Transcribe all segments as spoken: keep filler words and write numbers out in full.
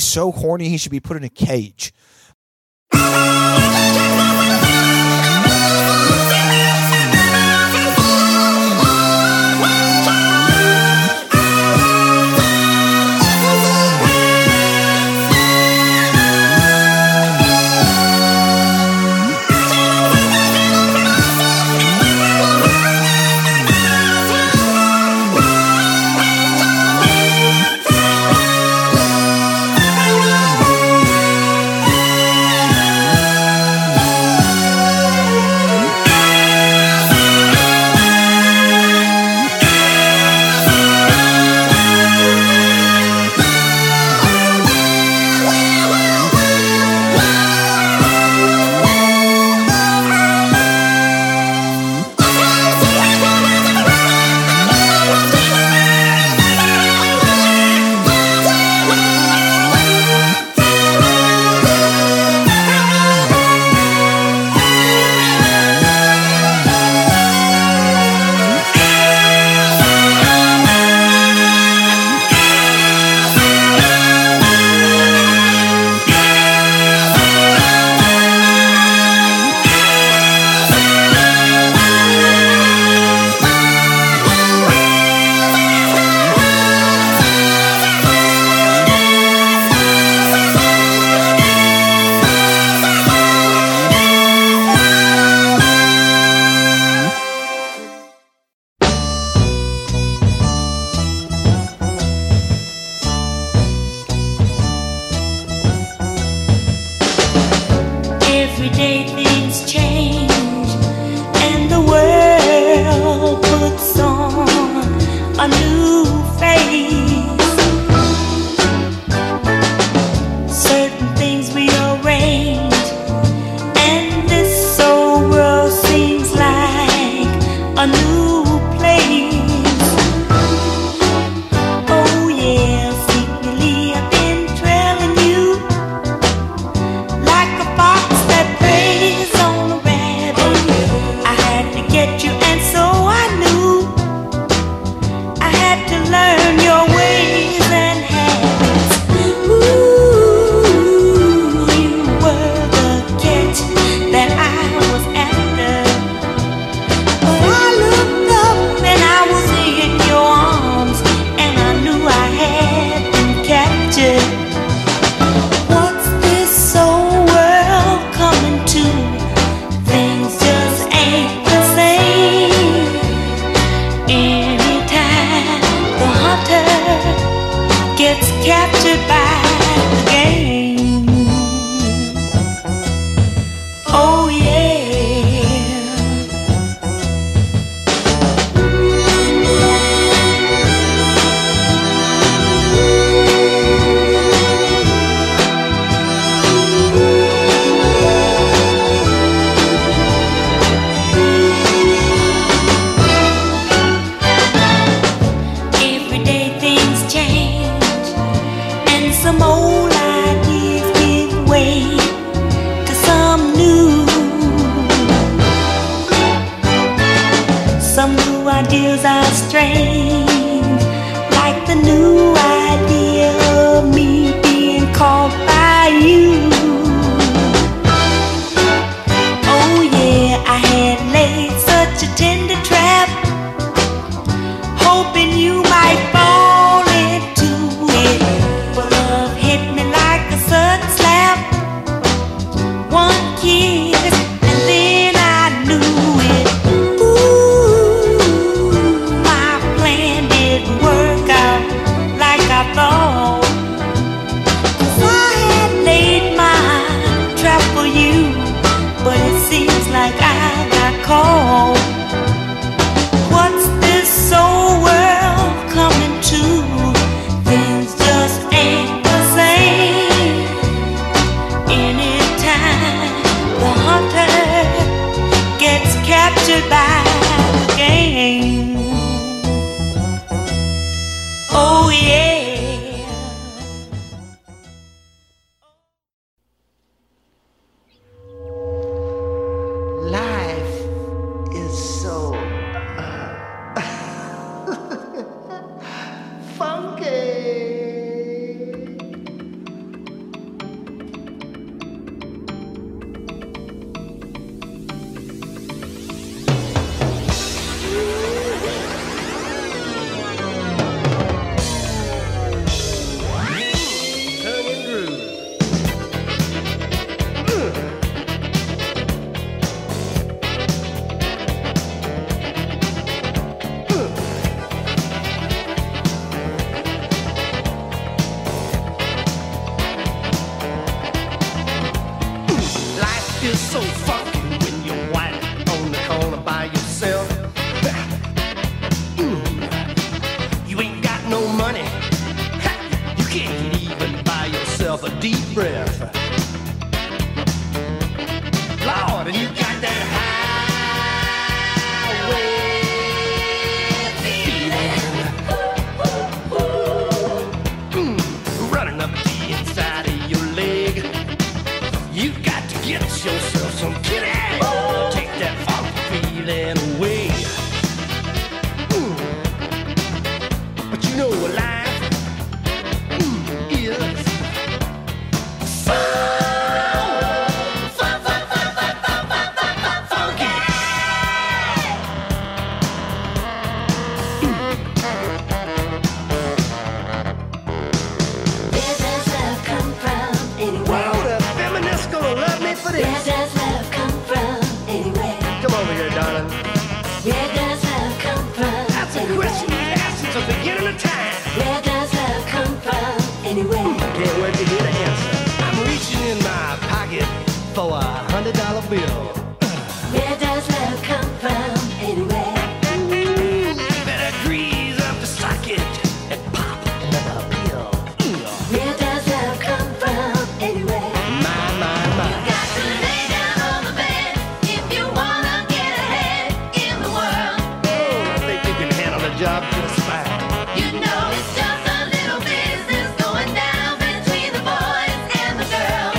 so horny he should be put in a cage. Every day things change and the world puts on a new face. Certain things we arrange and this old world seems like a new place. Oh yeah, secretly I've been trailing you like a fox that prays. feels so funky when you're white on the corner by yourself. Mm. You ain't got no money. Ha! You can't even buy yourself a deep breath. Lord, and you got that highway feeling. Mm. Running up the inside of your leg. You got to get yourself some kitty. Take that funky feeling away. Mm. But you know life mm, is so fun, fun, fun, fun, fun, fun, fun, fun, funky. Where does love come from anyway? Well, the feminists gonna love me for Where this. does love come from anyway? Come over here, darling. Where does love come from That's a anyway? question we asked since the beginning of time. Where does love come from anyway? Can't wait to hear the answer. I'm reaching in my pocket for a hundred dollar bill. Where does love come from anyway? You better grease up the socket and pop another pill. Where does love come from anyway? My, my, my. Got to lay down on the bed if you wanna get ahead in the world. Oh, I think you can handle the job just fine. You know it's just a little business going down between the boys and the girls.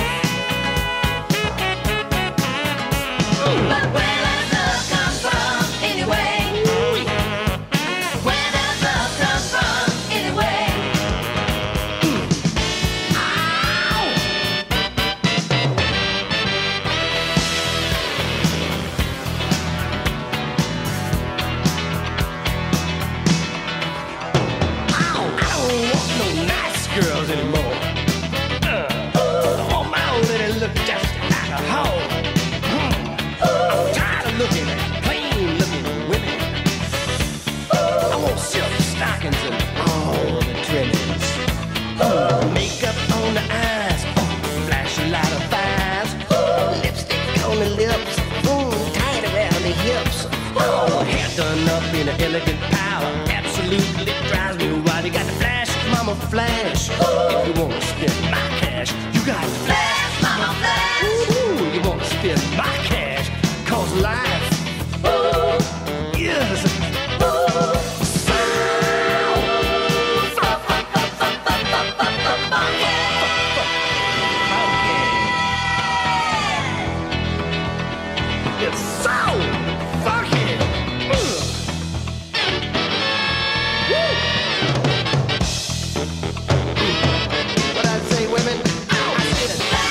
But where does love come from anyway? Where does love come from anyway? Ow, I don't want no nice girls anymore. Uh, I want my old lady to look just like a hoe. Hmm. I'm tired of looking at plain looking women. I want silk stockings and all the trimmings. Uh, makeup on the eyes, uh, flashy light of thighs, uh, lipstick on the lips, mm, tight around the hips. Oh, hair done up in an elegant powder, absolutely drives me wild. You got to flash, mama, flash. If you wanna spend my cash, you got to flash, mama, flash. Ooh, you wanna spend my cash, cause life is it's so funky. Ugh. Woo. What I say, women? Ow. I said it.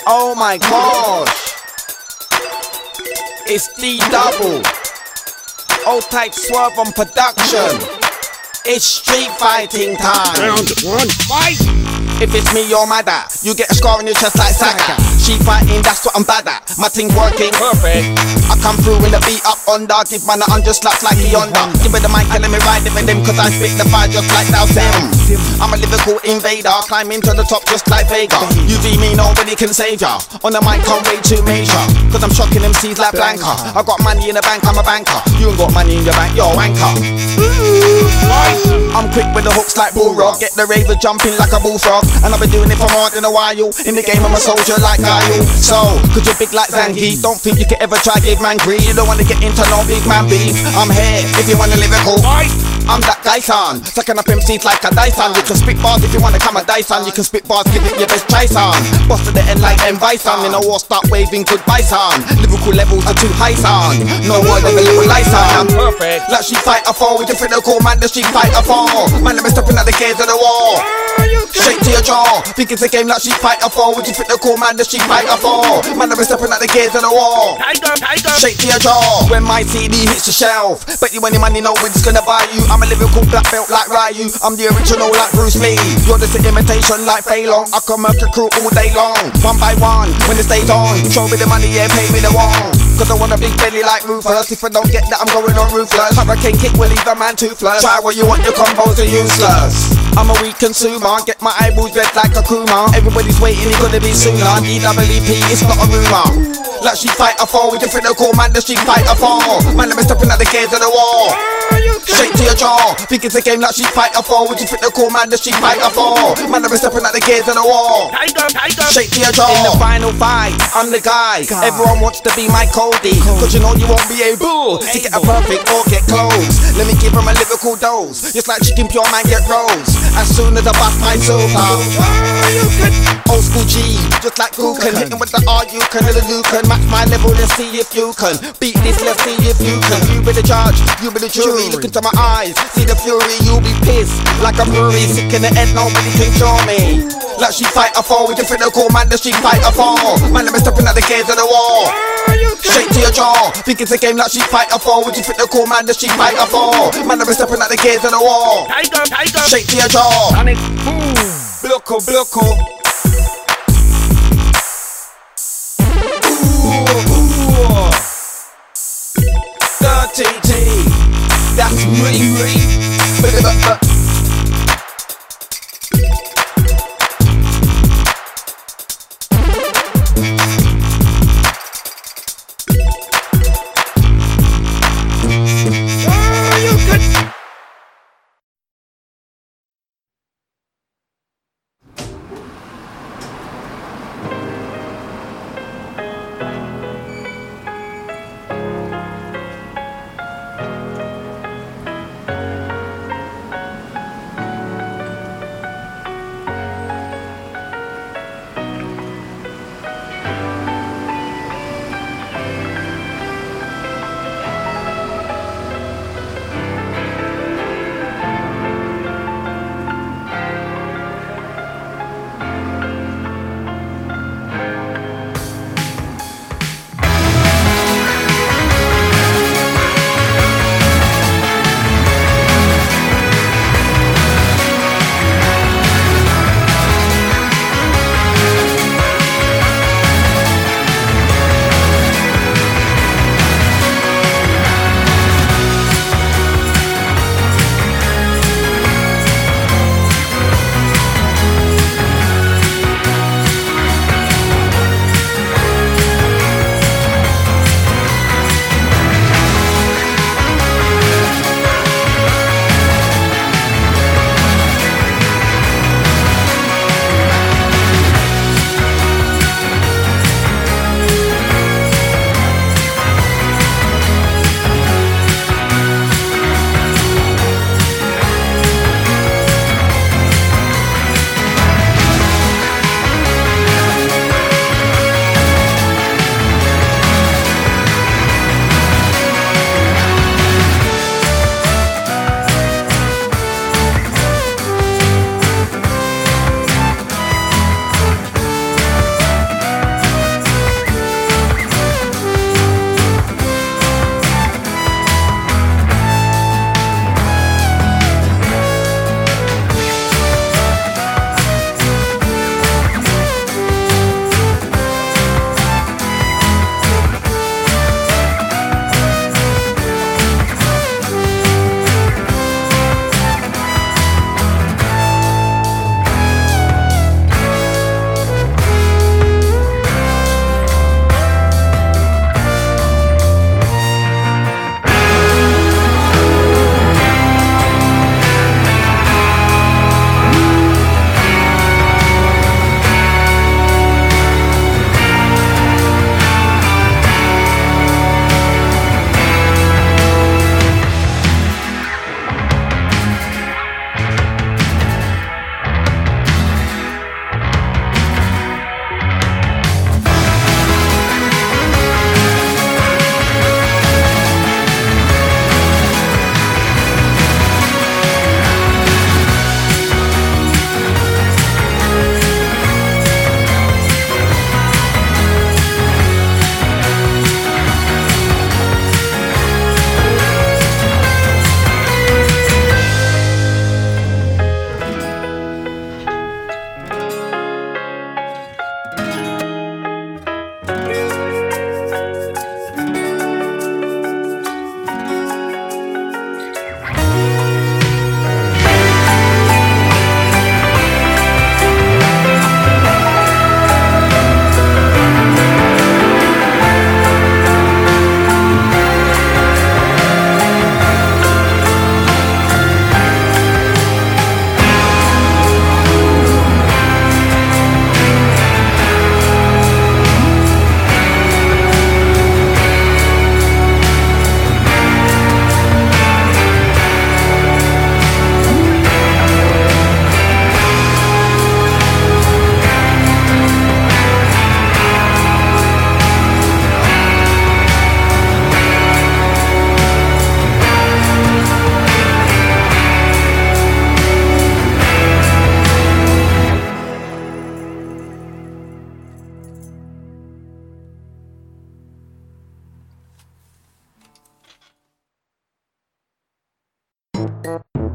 Oh my gosh. It's D double. Old type swerve on production. It's street fighting time. Round one, fight! If it's me or my dad, you get a scar on your chest like Saka. She fighting, that's what I'm bad at. My thing working perfect. I come through in the beat up under, give man a hundred slaps like he under. Give me the mic and let me ride it with them, cause I spit the fire just like Dow Sim. I'm a lyrical invader, climbing to the top just like Vega. You be me, nobody can save ya. On the mic, I'm way too major, cause I'm shocking M Cs like Blanca. I got money in the bank, I'm a banker. You ain't got money in your bank, you're a wanker. I'm quick with the hooks like Bullrock. Get the raver jumping like a bullfrog. And I've been doing it for more than a while. In the game I'm a soldier like Gaio. So, cause you're big like Zangief, don't think you can ever try give man greed. You don't wanna get into no big man beef. I'm here if you want a lyrical fight. I'm that guy son, sucking up M Cs like a Dyson. You can spit bars if you wanna come a Dyson. You can spit bars, give it your best try son. Boss to the end like M. Bison. In a war start waving goodbye son. Lyrical levels are too high son. No word of a little lie son. I'm perfect. Like she fight a four with your critical man, the street fight a four. Man, let me stepping at the gates of the war. Straight to your jaw. Think it's a game like she fight a four. Would you fit the cool man, the street fight a four? Man, let me stepping at the gates of the war. Tiger, tiger! Straight to your jaw. When my C D hits the shelf, bet you any money know when it's gonna buy you. I'm a lyrical black belt like Ryu. I'm the original like Bruce Lee. You're just an imitation like Phaelon. I can murk your crew all day long. One by one, when the stays on. Show me the money, yeah, pay me the one. Cause I want a big belly like Rufus. If I don't get that, I'm going on ruthless. Hurricane kick will leave a man toothless. Try what you want, your combos are useless. I'm a weak consumer, get my eyeballs red like a Kuma. Everybody's waiting, it's gonna be sooner. D W P, it's not a rumor. Like she fight a four with your critical man, the street fight a four. Man, let me stepping at the gates of the war. Straight to your jaw. Think it's a game like she fight a four with your critical man, the street fight a four. Man, let me stepping at the gates of the war. Tiger, tiger! Straight to your jaw. In the final fight, I'm the guy. Everyone wants to be my Cody, cause you know you won't be able to get a perfect or get close. Let me give him a lyrical dose, just like chicken pure man get rolls. As soon as I bust my silver, old school G, just like Gookin. Hitting with the R, you can, little you can match my level, let's see if you can beat this, let's see if you can. You be the judge, you be the jury. Look into my eyes, see the fury. You'll be pissed like a brewery. Sick in the head, nobody can show me. Like she fight a four with your critical man, the street fight a four. Man, let me stepping at the gates of the war. Straight to your jaw. Think it's a game like she fight a four with your critical man, the street fight a four. Man, let me stepping at the gates of the war. Tiger, tiger! Straight to your jaw. Sonic boom! Bloco, bloco. Ooh, ooh. Dirty T. That's me, me.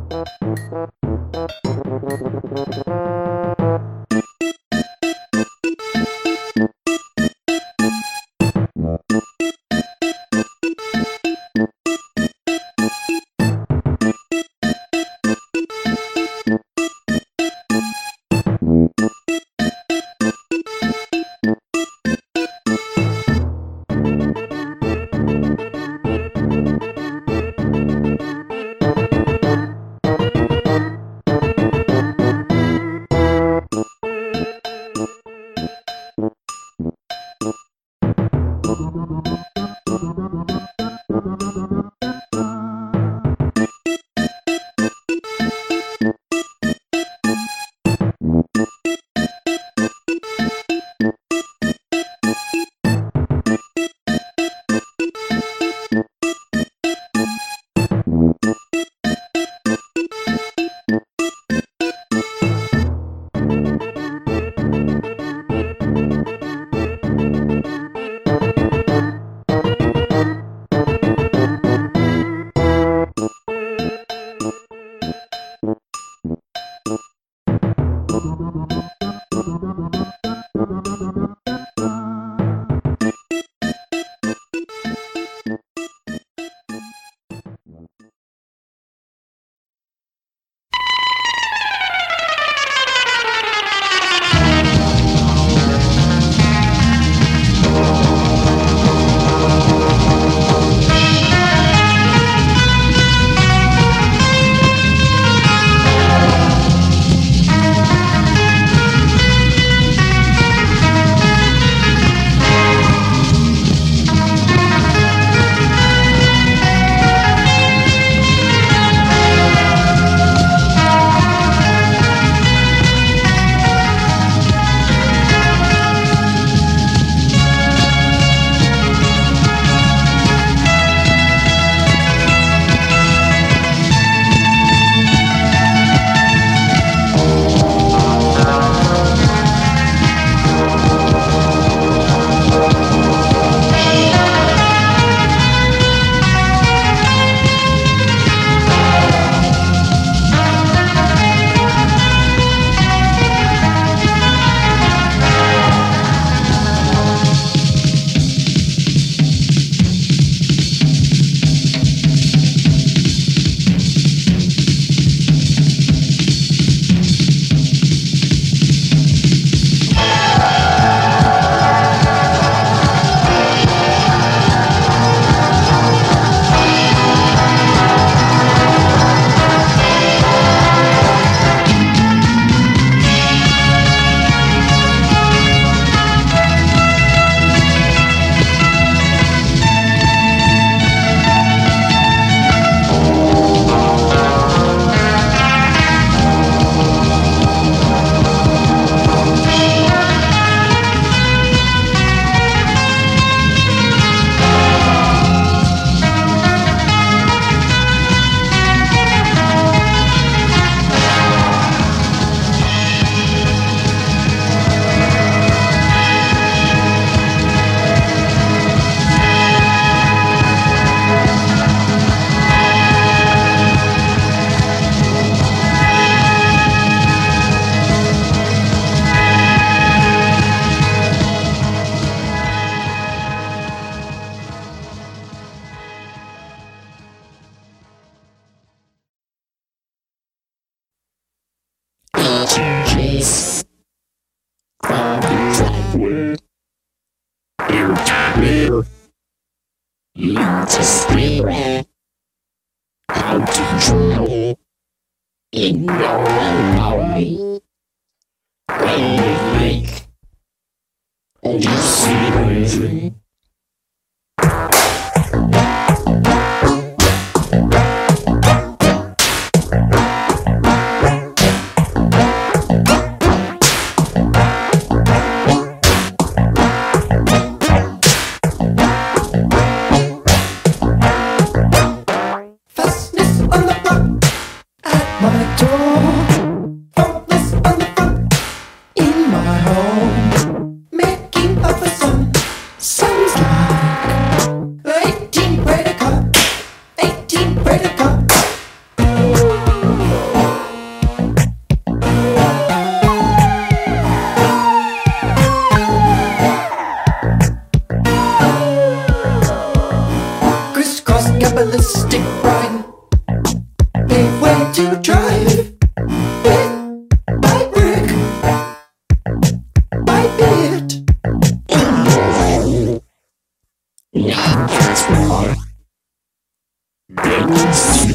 Kiss from the driveway. Ear to ear. Lean to spirit. How to drool. Ignore about me. When you blink. And you see crazy. So to drive bit by brick by bit. That's more. Dynasty.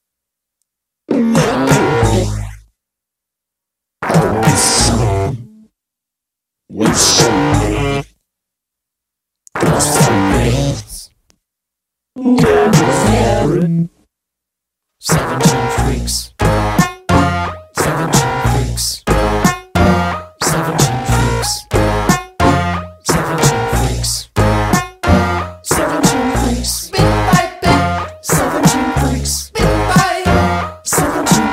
With some. With some. With some nails. Never Seventeen freaks. Seventeen freaks. Seventeen freaks. Seventeen freaks. Seventeen freaks. Bit by bit. Seventeen freaks. Bit by seventeen